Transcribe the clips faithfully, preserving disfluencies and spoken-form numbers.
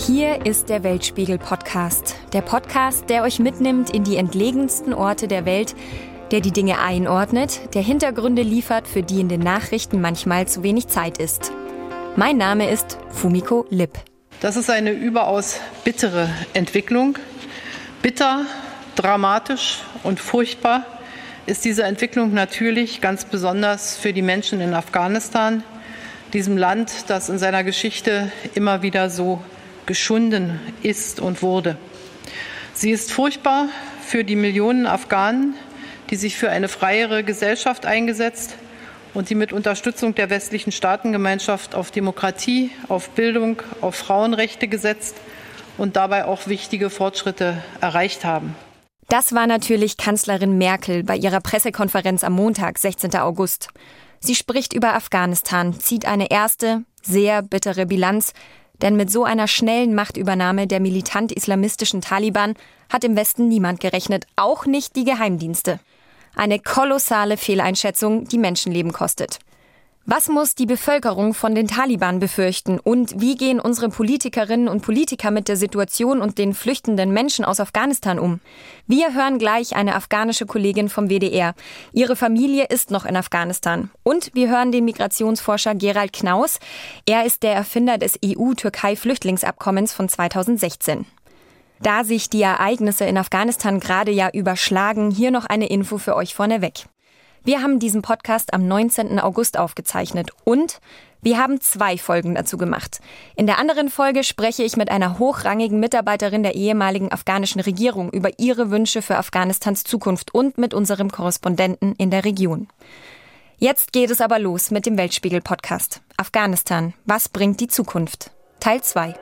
Hier ist der Weltspiegel-Podcast. Der Podcast, der euch mitnimmt in die entlegensten Orte der Welt, der die Dinge einordnet, der Hintergründe liefert, für die in den Nachrichten manchmal zu wenig Zeit ist. Mein Name ist Fumiko Lipp. Das ist eine überaus bittere Entwicklung. Bitter, dramatisch und furchtbar ist diese Entwicklung natürlich ganz besonders für die Menschen in Afghanistan, diesem Land, das in seiner Geschichte immer wieder so geschunden ist und wurde. Sie ist furchtbar für die Millionen Afghanen, die sich für eine freiere Gesellschaft eingesetzt und die mit Unterstützung der westlichen Staatengemeinschaft auf Demokratie, auf Bildung, auf Frauenrechte gesetzt und dabei auch wichtige Fortschritte erreicht haben. Das war natürlich Kanzlerin Merkel bei ihrer Pressekonferenz am Montag, sechzehnten August. Sie spricht über Afghanistan, zieht eine erste, sehr bittere Bilanz, denn mit so einer schnellen Machtübernahme der militant-islamistischen Taliban hat im Westen niemand gerechnet, auch nicht die Geheimdienste. Eine kolossale Fehleinschätzung, die Menschenleben kostet. Was muss die Bevölkerung von den Taliban befürchten und wie gehen unsere Politikerinnen und Politiker mit der Situation und den flüchtenden Menschen aus Afghanistan um? Wir hören gleich eine afghanische Kollegin vom W D R. Ihre Familie ist noch in Afghanistan. Und wir hören den Migrationsforscher Gerald Knaus. Er ist der Erfinder des E U-Türkei-Flüchtlingsabkommens von zweitausendsechzehn. Da sich die Ereignisse in Afghanistan gerade ja überschlagen, hier noch eine Info für euch vorneweg. Wir haben diesen Podcast am neunzehnten August aufgezeichnet und wir haben zwei Folgen dazu gemacht. In der anderen Folge spreche ich mit einer hochrangigen Mitarbeiterin der ehemaligen afghanischen Regierung über ihre Wünsche für Afghanistans Zukunft und mit unserem Korrespondenten in der Region. Jetzt geht es aber los mit dem Weltspiegel-Podcast. Afghanistan, was bringt die Zukunft? Teil zwei.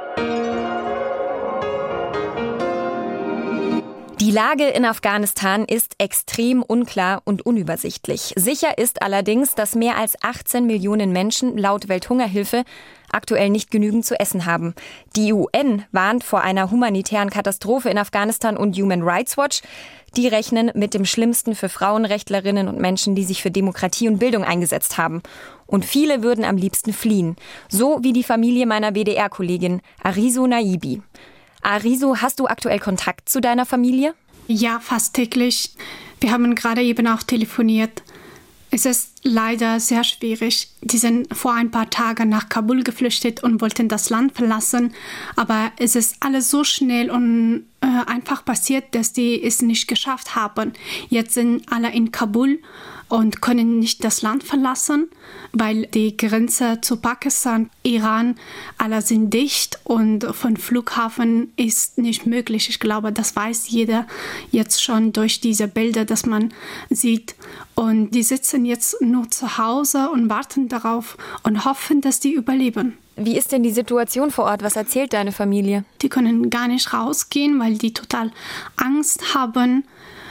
Die Lage in Afghanistan ist extrem unklar und unübersichtlich. Sicher ist allerdings, dass mehr als achtzehn Millionen Menschen laut Welthungerhilfe aktuell nicht genügend zu essen haben. Die U N warnt vor einer humanitären Katastrophe in Afghanistan und Human Rights Watch. Die rechnen mit dem Schlimmsten für Frauenrechtlerinnen und Menschen, die sich für Demokratie und Bildung eingesetzt haben. Und viele würden am liebsten fliehen. So wie die Familie meiner W D R-Kollegin Arizu Naibi. Arizu, hast du aktuell Kontakt zu deiner Familie? Ja, fast täglich. Wir haben gerade eben auch telefoniert. Es ist leider sehr schwierig. Die sind vor ein paar Tagen nach Kabul geflüchtet und wollten das Land verlassen. Aber es ist alles so schnell und äh, einfach passiert, dass die es nicht geschafft haben. Jetzt sind alle in Kabul und können nicht das Land verlassen, weil die Grenze zu Pakistan, Iran, alle sind dicht und von Flughafen ist nicht möglich. Ich glaube, das weiß jeder jetzt schon durch diese Bilder, dass man sieht. Und die sitzen jetzt nur zu Hause und warten darauf und hoffen, dass die überleben. Wie ist denn die Situation vor Ort? Was erzählt deine Familie? Die können gar nicht rausgehen, weil die total Angst haben.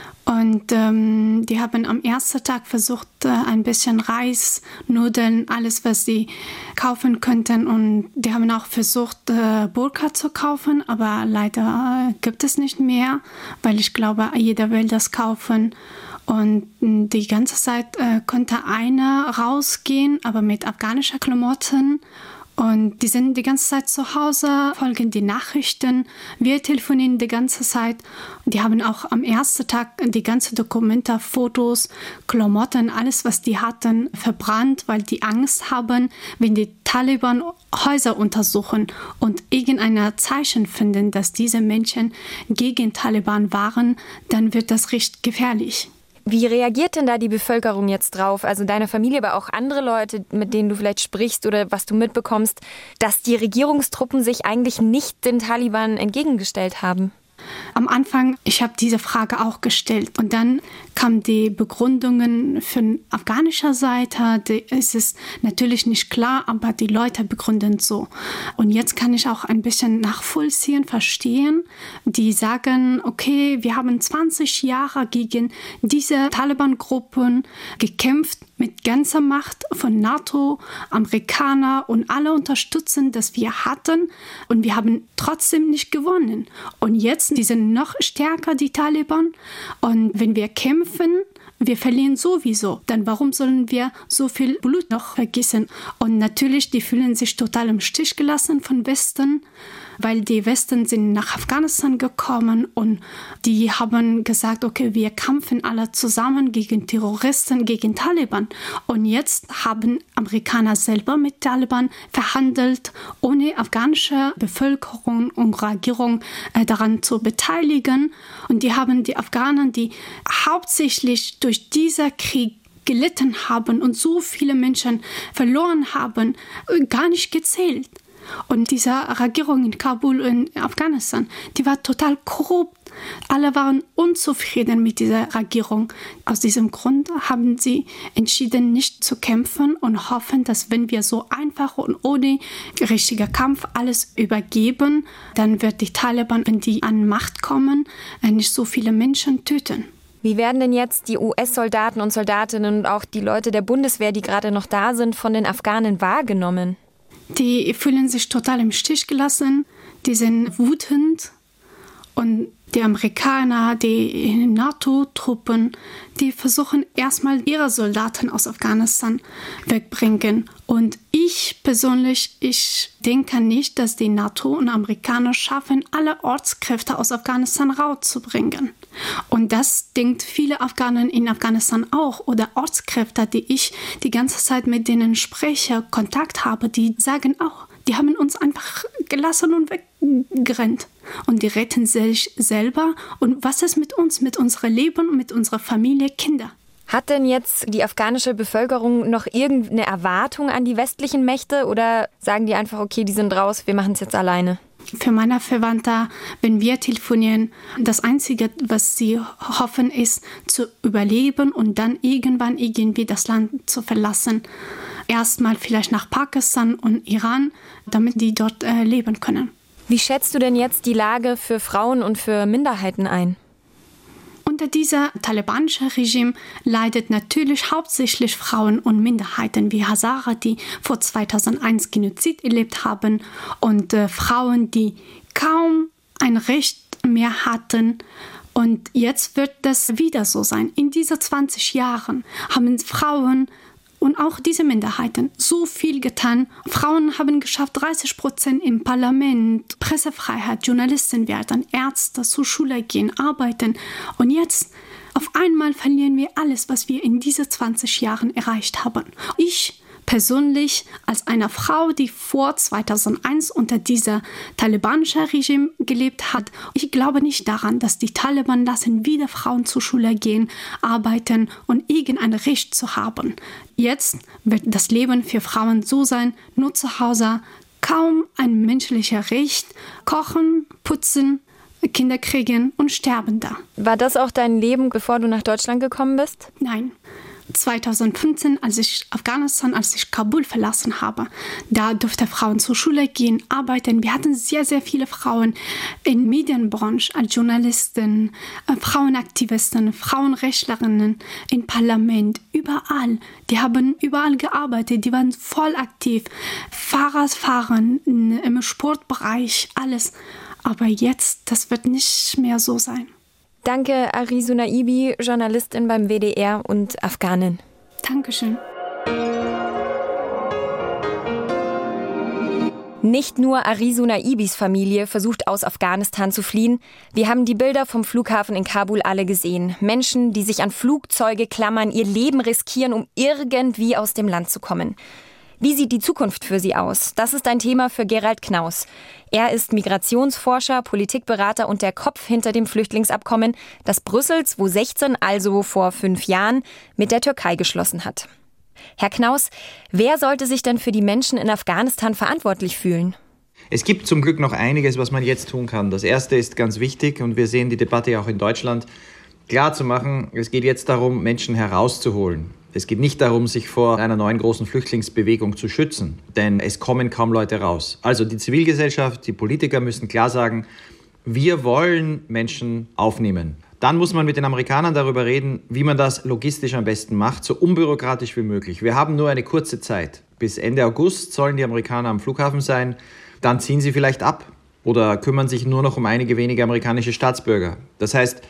Und ähm, die haben am ersten Tag versucht, äh, ein bisschen Reis, Nudeln, alles, was sie kaufen könnten. Und die haben auch versucht, äh, Burka zu kaufen, aber leider äh, gibt es nicht mehr, weil ich glaube, jeder will das kaufen. Und die ganze Zeit äh, konnte einer rausgehen, aber mit afghanischer Klamotten. Und die sind die ganze Zeit zu Hause, folgen die Nachrichten. Wir telefonieren die ganze Zeit. Die haben auch am ersten Tag die ganzen Dokumente, Fotos, Klamotten, alles, was die hatten, verbrannt, weil die Angst haben, wenn die Taliban Häuser untersuchen und irgendein Zeichen finden, dass diese Menschen gegen Taliban waren, dann wird das richtig gefährlich. Wie reagiert denn da die Bevölkerung jetzt drauf? Also deine Familie, aber auch andere Leute, mit denen du vielleicht sprichst oder was du mitbekommst, dass die Regierungstruppen sich eigentlich nicht den Taliban entgegengestellt haben? Am Anfang, ich habe diese Frage auch gestellt und dann kamen die Begründungen von afghanischer Seite. Es ist natürlich nicht klar, aber die Leute begründen so. Und jetzt kann ich auch ein bisschen nachvollziehen, verstehen. Die sagen, okay, wir haben zwanzig Jahre gegen diese Taliban-Gruppen gekämpft, mit ganzer Macht von NATO, Amerikaner und alle unterstützen, das wir hatten. Und wir haben trotzdem nicht gewonnen. Und jetzt, die sind noch stärker, die Taliban. Und wenn wir kämpfen, wir verlieren sowieso. Dann warum sollen wir so viel Blut noch vergießen? Und natürlich, die fühlen sich total im Stich gelassen von Westen, weil die Westen sind nach Afghanistan gekommen und die haben gesagt, okay, wir kämpfen alle zusammen gegen Terroristen, gegen Taliban. Und jetzt haben Amerikaner selber mit Taliban verhandelt, ohne afghanische Bevölkerung und Regierung äh, daran zu beteiligen. Und die haben die Afghanen, die hauptsächlich durch diesen Krieg gelitten haben und so viele Menschen verloren haben, gar nicht gezählt. Und diese Regierung in Kabul in Afghanistan, die war total korrupt. Alle waren unzufrieden mit dieser Regierung. Aus diesem Grund haben sie entschieden, nicht zu kämpfen und hoffen, dass wenn wir so einfach und ohne richtiger Kampf alles übergeben, dann wird die Taliban, wenn die an Macht kommen, nicht so viele Menschen töten. Wie werden denn jetzt die U S-Soldaten und Soldatinnen und auch die Leute der Bundeswehr, die gerade noch da sind, von den Afghanen wahrgenommen? Die fühlen sich total im Stich gelassen, die sind wütend und die Amerikaner, die NATO-Truppen, die versuchen erstmal ihre Soldaten aus Afghanistan wegbringen. Und ich persönlich, ich denke nicht, dass die NATO und Amerikaner schaffen, alle Ortskräfte aus Afghanistan rauszubringen. Und das denkt viele Afghanen in Afghanistan auch oder Ortskräfte, die ich die ganze Zeit mit denen spreche, Kontakt habe, die sagen auch, die haben uns einfach gelassen und weggerannt. Und die retten sich selber. Und was ist mit uns, mit unserem Leben, mit unserer Familie, Kinder? Hat denn jetzt die afghanische Bevölkerung noch irgendeine Erwartung an die westlichen Mächte oder sagen die einfach, okay, die sind raus, wir machen es jetzt alleine? Für meine Verwandte, wenn wir telefonieren, das Einzige, was sie hoffen, ist zu überleben und dann irgendwann irgendwie das Land zu verlassen. Erstmal vielleicht nach Pakistan und Iran, damit die dort äh, leben können. Wie schätzt du denn jetzt die Lage für Frauen und für Minderheiten ein? Unter diesem talibanischen Regime leidet natürlich hauptsächlich Frauen und Minderheiten wie Hazara, die vor zweitausendeins Genozid erlebt haben und äh, Frauen, die kaum ein Recht mehr hatten. Und jetzt wird das wieder so sein. In diesen zwanzig Jahren haben Frauen und auch diese Minderheiten so viel getan. Frauen haben geschafft, dreißig Prozent im Parlament, Pressefreiheit, Journalisten werden, Ärzte zur Schule gehen, arbeiten. Und jetzt auf einmal verlieren wir alles, was wir in diesen zwanzig Jahren erreicht haben. Ich persönlich als eine Frau, die vor zweitausendeins unter dieser talibanischen Regime gelebt hat, ich glaube nicht daran, dass die Taliban lassen wieder Frauen zur Schule gehen, arbeiten und irgendein Recht zu haben. Jetzt wird das Leben für Frauen so sein, nur zu Hause, kaum ein menschliches Recht, kochen, putzen, Kinder kriegen und sterben da. War das auch dein Leben, bevor du nach Deutschland gekommen bist? Nein. zweitausendfünfzehn, als ich Afghanistan, als ich Kabul verlassen habe, da durften Frauen zur Schule gehen, arbeiten. Wir hatten sehr, sehr viele Frauen in der Medienbranche, als Journalisten, Frauenaktivisten, Frauenrechtlerinnen, im Parlament, überall. Die haben überall gearbeitet, die waren voll aktiv. Fahrradfahren, im Sportbereich, alles. Aber jetzt, das wird nicht mehr so sein. Danke, Arisu Naibi, Journalistin beim W D R und Afghanin. Dankeschön. Nicht nur Arisu Naibis Familie versucht aus Afghanistan zu fliehen. Wir haben die Bilder vom Flughafen in Kabul alle gesehen. Menschen, die sich an Flugzeuge klammern, ihr Leben riskieren, um irgendwie aus dem Land zu kommen. Wie sieht die Zukunft für sie aus? Das ist ein Thema für Gerald Knaus. Er ist Migrationsforscher, Politikberater und der Kopf hinter dem Flüchtlingsabkommen, das Brüssel zweitausendsechzehn, also vor fünf Jahren, mit der Türkei geschlossen hat. Herr Knaus, wer sollte sich denn für die Menschen in Afghanistan verantwortlich fühlen? Es gibt zum Glück noch einiges, was man jetzt tun kann. Das Erste ist ganz wichtig und wir sehen die Debatte auch in Deutschland, klar zu machen, es geht jetzt darum, Menschen herauszuholen. Es geht nicht darum, sich vor einer neuen großen Flüchtlingsbewegung zu schützen, denn es kommen kaum Leute raus. Also die Zivilgesellschaft, die Politiker müssen klar sagen, wir wollen Menschen aufnehmen. Dann muss man mit den Amerikanern darüber reden, wie man das logistisch am besten macht, so unbürokratisch wie möglich. Wir haben nur eine kurze Zeit. Bis Ende August sollen die Amerikaner am Flughafen sein. Dann ziehen sie vielleicht ab oder kümmern sich nur noch um einige wenige amerikanische Staatsbürger. Das heißt,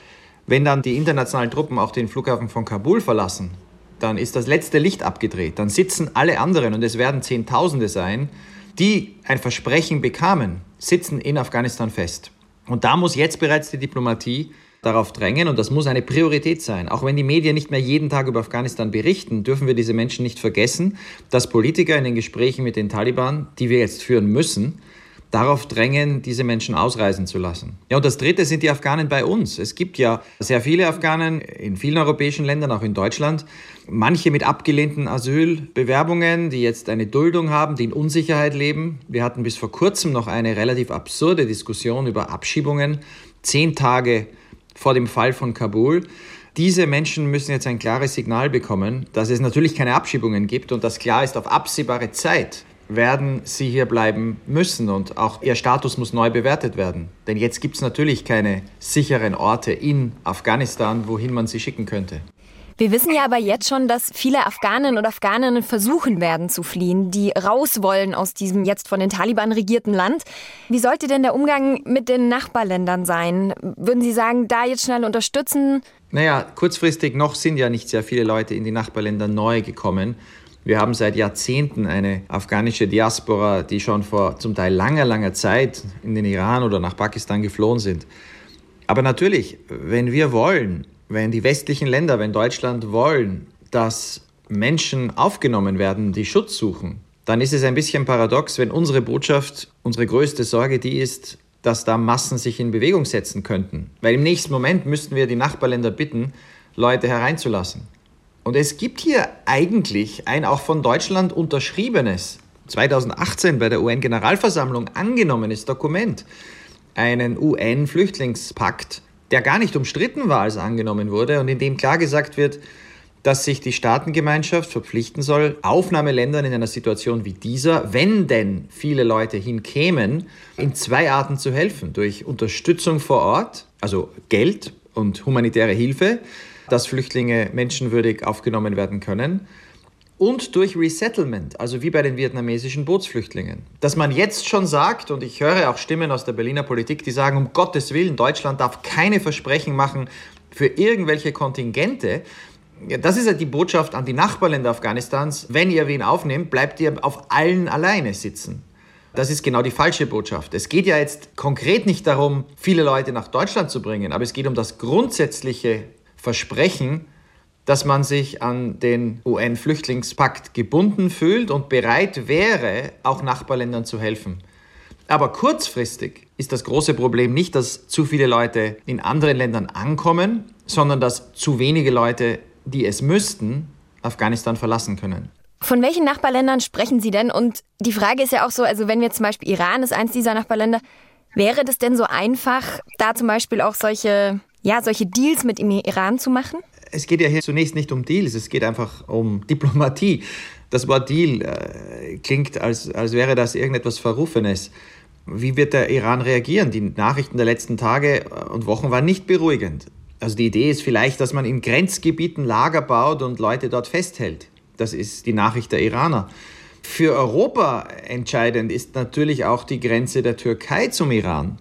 Wenn dann die internationalen Truppen auch den Flughafen von Kabul verlassen, dann ist das letzte Licht abgedreht. Dann sitzen alle anderen, und es werden Zehntausende sein, die ein Versprechen bekamen, sitzen in Afghanistan fest. Und da muss jetzt bereits die Diplomatie darauf drängen, und das muss eine Priorität sein. Auch wenn die Medien nicht mehr jeden Tag über Afghanistan berichten, dürfen wir diese Menschen nicht vergessen, dass Politiker in den Gesprächen mit den Taliban, die wir jetzt führen müssen, darauf drängen, diese Menschen ausreisen zu lassen. Ja, und das Dritte sind die Afghanen bei uns. Es gibt ja sehr viele Afghanen in vielen europäischen Ländern, auch in Deutschland. Manche mit abgelehnten Asylbewerbungen, die jetzt eine Duldung haben, die in Unsicherheit leben. Wir hatten bis vor kurzem noch eine relativ absurde Diskussion über Abschiebungen, zehn Tage vor dem Fall von Kabul. Diese Menschen müssen jetzt ein klares Signal bekommen, dass es natürlich keine Abschiebungen gibt und dass klar ist, auf absehbare Zeit werden sie hier bleiben müssen, und auch ihr Status muss neu bewertet werden. Denn jetzt gibt es natürlich keine sicheren Orte in Afghanistan, wohin man sie schicken könnte. Wir wissen ja aber jetzt schon, dass viele Afghanen und Afghaninnen versuchen werden zu fliehen, die raus wollen aus diesem jetzt von den Taliban regierten Land. Wie sollte denn der Umgang mit den Nachbarländern sein? Würden Sie sagen, da jetzt schnell unterstützen? Naja, kurzfristig noch sind ja nicht sehr viele Leute in die Nachbarländer neu gekommen. Wir haben seit Jahrzehnten eine afghanische Diaspora, die schon vor zum Teil langer, langer Zeit in den Iran oder nach Pakistan geflohen sind. Aber natürlich, wenn wir wollen, wenn die westlichen Länder, wenn Deutschland wollen, dass Menschen aufgenommen werden, die Schutz suchen, dann ist es ein bisschen paradox, wenn unsere Botschaft, unsere größte Sorge die ist, dass da Massen sich in Bewegung setzen könnten. Weil im nächsten Moment müssten wir die Nachbarländer bitten, Leute hereinzulassen. Und es gibt hier eigentlich ein auch von Deutschland unterschriebenes, zweitausendachtzehn bei der U N-Generalversammlung angenommenes Dokument, einen U N-Flüchtlingspakt, der gar nicht umstritten war, als er angenommen wurde, und in dem klar gesagt wird, dass sich die Staatengemeinschaft verpflichten soll, Aufnahmeländern in einer Situation wie dieser, wenn denn viele Leute hinkämen, in zwei Arten zu helfen. Durch Unterstützung vor Ort, also Geld und humanitäre Hilfe, dass Flüchtlinge menschenwürdig aufgenommen werden können, und durch Resettlement, also wie bei den vietnamesischen Bootsflüchtlingen. Dass man jetzt schon sagt, und ich höre auch Stimmen aus der Berliner Politik, die sagen, um Gottes Willen, Deutschland darf keine Versprechen machen für irgendwelche Kontingente. Ja, das ist ja die Botschaft an die Nachbarländer Afghanistans. Wenn ihr wen aufnehmt, bleibt ihr auf allen alleine sitzen. Das ist genau die falsche Botschaft. Es geht ja jetzt konkret nicht darum, viele Leute nach Deutschland zu bringen, aber es geht um das grundsätzliche Versprechen, dass man sich an den U N-Flüchtlingspakt gebunden fühlt und bereit wäre, auch Nachbarländern zu helfen. Aber kurzfristig ist das große Problem nicht, dass zu viele Leute in anderen Ländern ankommen, sondern dass zu wenige Leute, die es müssten, Afghanistan verlassen können. Von welchen Nachbarländern sprechen Sie denn? Und die Frage ist ja auch so, also wenn wir zum Beispiel Iran ist eins dieser Nachbarländer, wäre das denn so einfach, da zum Beispiel auch solche, ja, solche Deals mit dem Iran zu machen? Es geht ja hier zunächst nicht um Deals, es geht einfach um Diplomatie. Das Wort Deal äh, klingt, als, als wäre das irgendetwas Verrufenes. Wie wird der Iran reagieren? Die Nachrichten der letzten Tage und Wochen waren nicht beruhigend. Also die Idee ist vielleicht, dass man in Grenzgebieten Lager baut und Leute dort festhält. Das ist die Nachricht der Iraner. Für Europa entscheidend ist natürlich auch die Grenze der Türkei zum Iran.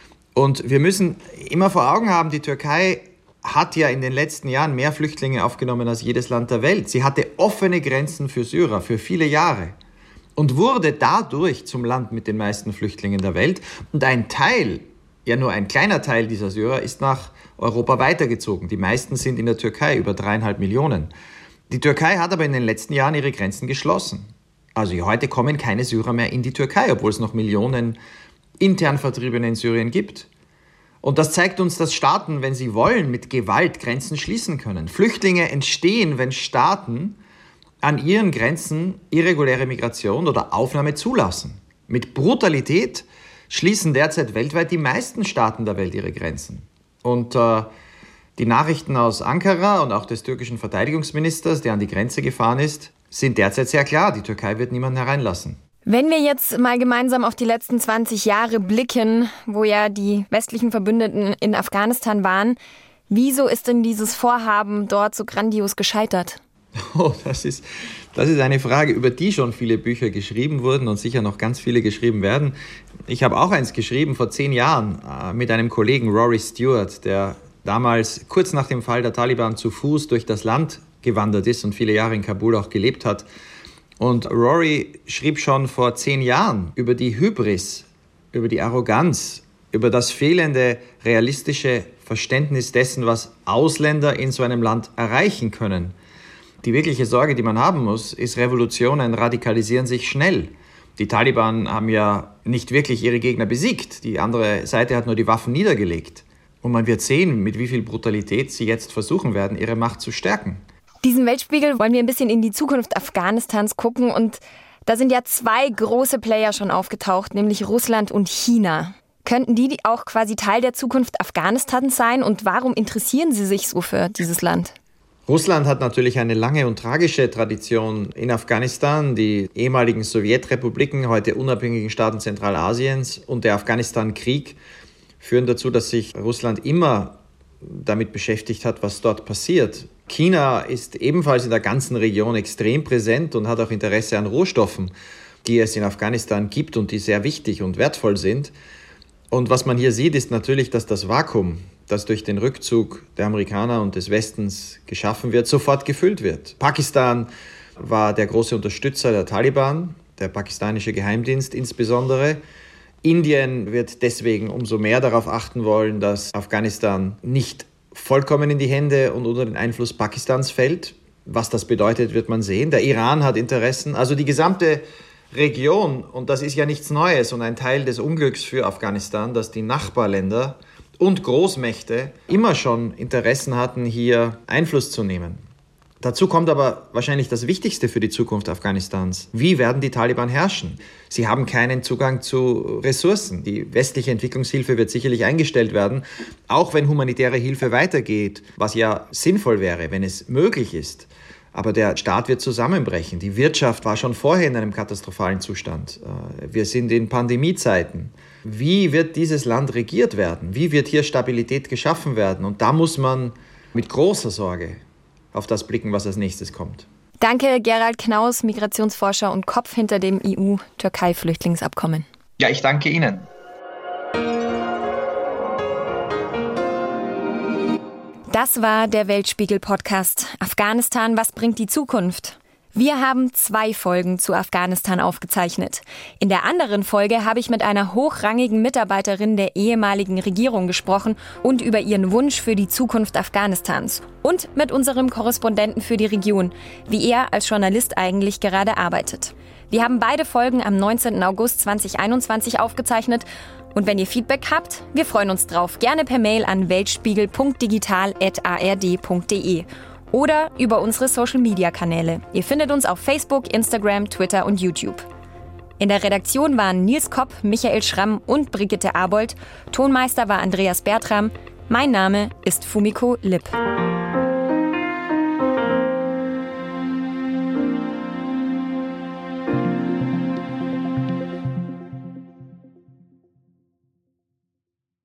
Und wir müssen immer vor Augen haben, die Türkei hat ja in den letzten Jahren mehr Flüchtlinge aufgenommen als jedes Land der Welt. Sie hatte offene Grenzen für Syrer für viele Jahre und wurde dadurch zum Land mit den meisten Flüchtlingen der Welt. Und ein Teil, ja nur ein kleiner Teil dieser Syrer, ist nach Europa weitergezogen. Die meisten sind in der Türkei, über dreieinhalb Millionen. Die Türkei hat aber in den letzten Jahren ihre Grenzen geschlossen. Also heute kommen keine Syrer mehr in die Türkei, obwohl es noch Millionen intern Vertriebene in Syrien gibt. Und das zeigt uns, dass Staaten, wenn sie wollen, mit Gewalt Grenzen schließen können. Flüchtlinge entstehen, wenn Staaten an ihren Grenzen irreguläre Migration oder Aufnahme zulassen. Mit Brutalität schließen derzeit weltweit die meisten Staaten der Welt ihre Grenzen. Und äh, die Nachrichten aus Ankara und auch des türkischen Verteidigungsministers, der an die Grenze gefahren ist, sind derzeit sehr klar. Die Türkei wird niemanden hereinlassen. Wenn wir jetzt mal gemeinsam auf die letzten zwanzig Jahre blicken, wo ja die westlichen Verbündeten in Afghanistan waren, wieso ist denn dieses Vorhaben dort so grandios gescheitert? Oh, das ist, das ist eine Frage, über die schon viele Bücher geschrieben wurden und sicher noch ganz viele geschrieben werden. Ich habe auch eins geschrieben vor zehn Jahren äh, mit einem Kollegen, Rory Stewart, der damals kurz nach dem Fall der Taliban zu Fuß durch das Land gewandert ist und viele Jahre in Kabul auch gelebt hat. Und Rory schrieb schon vor zehn Jahren über die Hybris, über die Arroganz, über das fehlende realistische Verständnis dessen, was Ausländer in so einem Land erreichen können. Die wirkliche Sorge, die man haben muss, ist, Revolutionen radikalisieren sich schnell. Die Taliban haben ja nicht wirklich ihre Gegner besiegt. Die andere Seite hat nur die Waffen niedergelegt. Und man wird sehen, mit wie viel Brutalität sie jetzt versuchen werden, ihre Macht zu stärken. Diesen Weltspiegel wollen wir ein bisschen in die Zukunft Afghanistans gucken. Und da sind ja zwei große Player schon aufgetaucht, nämlich Russland und China. Könnten die auch quasi Teil der Zukunft Afghanistans sein? Und warum interessieren sie sich so für dieses Land? Russland hat natürlich eine lange und tragische Tradition in Afghanistan. Die ehemaligen Sowjetrepubliken, heute unabhängigen Staaten Zentralasiens und der Afghanistan-Krieg führen dazu, dass sich Russland immer damit beschäftigt hat, was dort passiert. China ist ebenfalls in der ganzen Region extrem präsent und hat auch Interesse an Rohstoffen, die es in Afghanistan gibt und die sehr wichtig und wertvoll sind. Und was man hier sieht, ist natürlich, dass das Vakuum, das durch den Rückzug der Amerikaner und des Westens geschaffen wird, sofort gefüllt wird. Pakistan war der große Unterstützer der Taliban, der pakistanische Geheimdienst insbesondere. Indien wird deswegen umso mehr darauf achten wollen, dass Afghanistan nicht vollkommen in die Hände und unter den Einfluss Pakistans fällt. Was das bedeutet, wird man sehen. Der Iran hat Interessen. Also die gesamte Region, und das ist ja nichts Neues und ein Teil des Unglücks für Afghanistan, dass die Nachbarländer und Großmächte immer schon Interessen hatten, hier Einfluss zu nehmen. Dazu kommt aber wahrscheinlich das Wichtigste für die Zukunft Afghanistans. Wie werden die Taliban herrschen? Sie haben keinen Zugang zu Ressourcen. Die westliche Entwicklungshilfe wird sicherlich eingestellt werden, auch wenn humanitäre Hilfe weitergeht, was ja sinnvoll wäre, wenn es möglich ist. Aber der Staat wird zusammenbrechen. Die Wirtschaft war schon vorher in einem katastrophalen Zustand. Wir sind in Pandemiezeiten. Wie wird dieses Land regiert werden? Wie wird hier Stabilität geschaffen werden? Und da muss man mit großer Sorge auf das blicken, was als nächstes kommt. Danke, Gerald Knaus, Migrationsforscher und Kopf hinter dem E U-Türkei-Flüchtlingsabkommen. Ja, ich danke Ihnen. Das war der Weltspiegel-Podcast Afghanistan, was bringt die Zukunft? Wir haben zwei Folgen zu Afghanistan aufgezeichnet. In der anderen Folge habe ich mit einer hochrangigen Mitarbeiterin der ehemaligen Regierung gesprochen und über ihren Wunsch für die Zukunft Afghanistans. Und mit unserem Korrespondenten für die Region, wie er als Journalist eigentlich gerade arbeitet. Wir haben beide Folgen am neunzehnten August zweitausendeinundzwanzig aufgezeichnet. Und wenn ihr Feedback habt, wir freuen uns drauf. Gerne per Mail an weltspiegel punkt digital at a r d punkt d e. Oder über unsere Social-Media-Kanäle. Ihr findet uns auf Facebook, Instagram, Twitter und YouTube. In der Redaktion waren Nils Kopp, Michael Schramm und Brigitte Abold. Tonmeister war Andreas Bertram. Mein Name ist Fumiko Lipp.